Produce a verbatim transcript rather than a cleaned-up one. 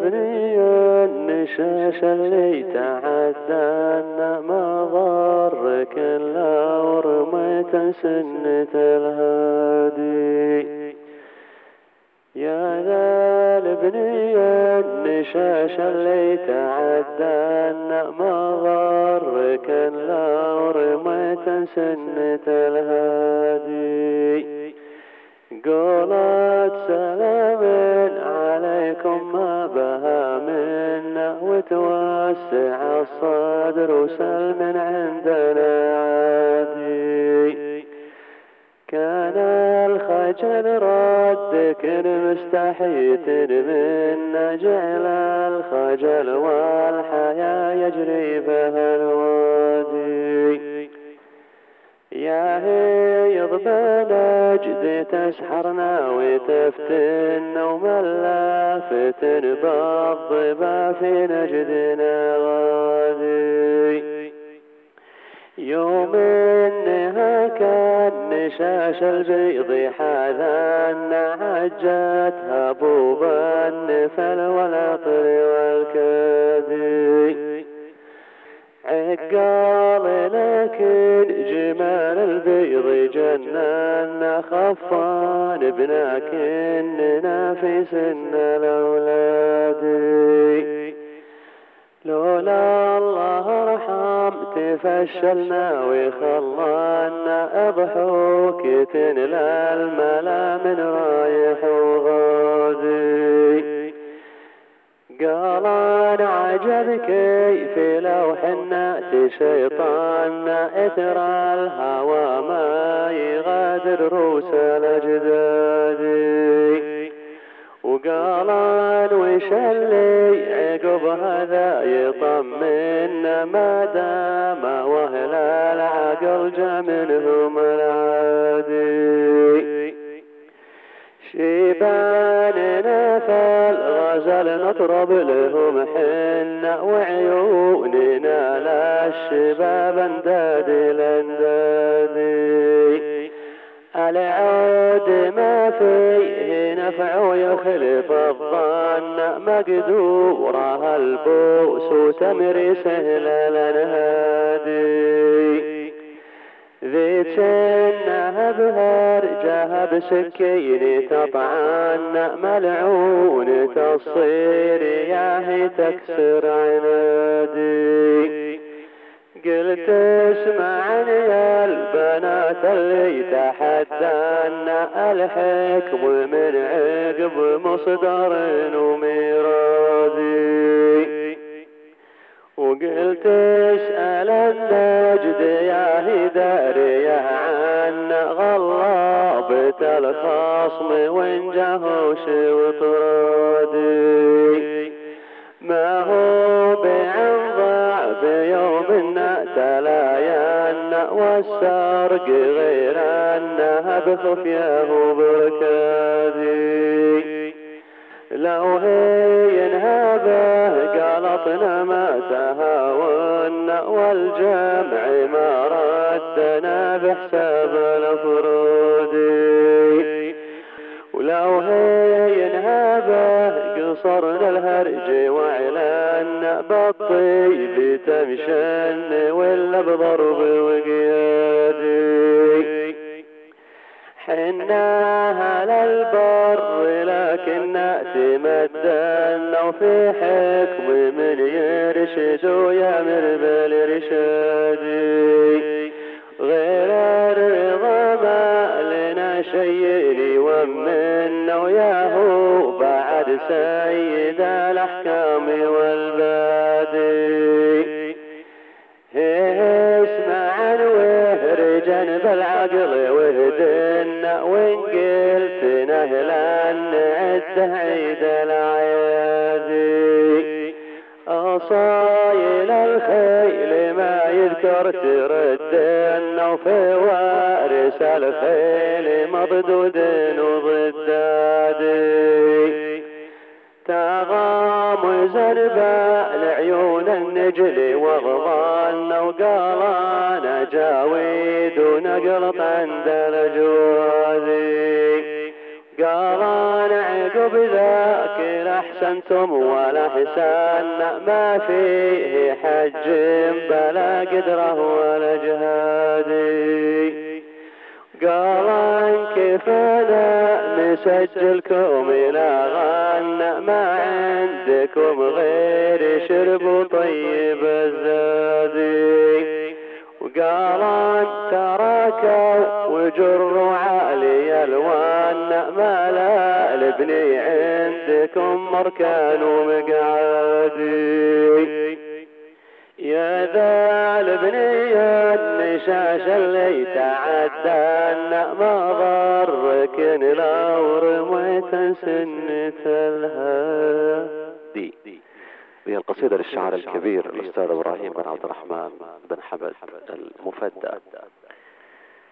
بني النشاش اللي تعدانا ما ضرك إلا ورميت سنة الهادي. يا ذا البني النشاش اللي تعدانا ما ضرك إلا ورميت سنة الهادي. قولت سلام عليكم ما بها منا وتوسع الصدر وسلم عندنا عادي. كان الخجل ردك مستحيت منا جعل الخجل والحياة يجري بها الوادي. يا هي ضبان اجدي تسحرنا وتفتنا وملا فتن بالضبا في نجدنا غادي. يوم انها كان نشاش البيض حاذانا عجتها بوبا النفل والعطر والكادي. عقال لكن جمال البيض جننا خفان بناكننا في سن الأولاد. لولا الله رحم تفشلنا وخلانا أضحوكة للملا من رايح وغادي. قال انا عجب كيف لو حنات شيطاننا اثر الهوى ما يغادر روس الاجداد. وقال وش اللي عقب هذا يطمنا ما دام واهل العقل جا منهم العادي. شيباننا فالغزل نطرب لهم حنا وعيوننا للشباب انداد الاندادي. العود ما فيه نفع يخلف الظن مقدورها البؤس وتمري سهل الانهادي. ذي جنها بهرجها بسكين تطعن ملعونة الصير ياهي تكسر عنادي. قلت اسمعني يا البنات اللي تحدان الحكم من عقب مصدر وميراثي. وقلت اسأل النجد يا هداري عن غلابة الخصم وانجهوش وطرادي. ما هو بعن ضعف يوم تلاين والسرق غير انها بخفيه بركادي. لو هي انهابه قلطنا ما تهاون والجمع ما ردنا بحساب الافرودي. ولو هي انهابه قصرنا الهرج وعلنا بالطيب تمشن ولا بضرب وقيادي. حناها للبر لكن تمدنا وفي حكم من يرشد ويامر بالرشادي. غير الرضا ما لنا شيء ومنا وياهو بعد سيد الاحكام والبادي. اسمع وهرجا بالعقل وهدنا وان قلت نهلا نعد عيد الاعيادي. اصايل الخيل ما يذكر تردنا وفي وارث الخيل مضدود وضدادي. تغامز البال عيون النجل وغضان وقال انا جاويد ونقلط عند الجوادي. قال انا عقب بذاك لأحسنتم ولا حسان ما فيه حج بلا قدرة ولا جهادي. قال كيف انا نسجلكم الى غن ما عندكم غير شرب طيب الزادي. وقال تركوا وجروا عالي الوان ما لا لبني عندكم مركان ومقعدي. يا ذا البني النشاش اللي تعدى ما ضرك لو رميت سنة الهادي. هي القصيدة للشاعر الكبير الأستاذ إبراهيم بن عبد الرحمن بن حمد المفدى.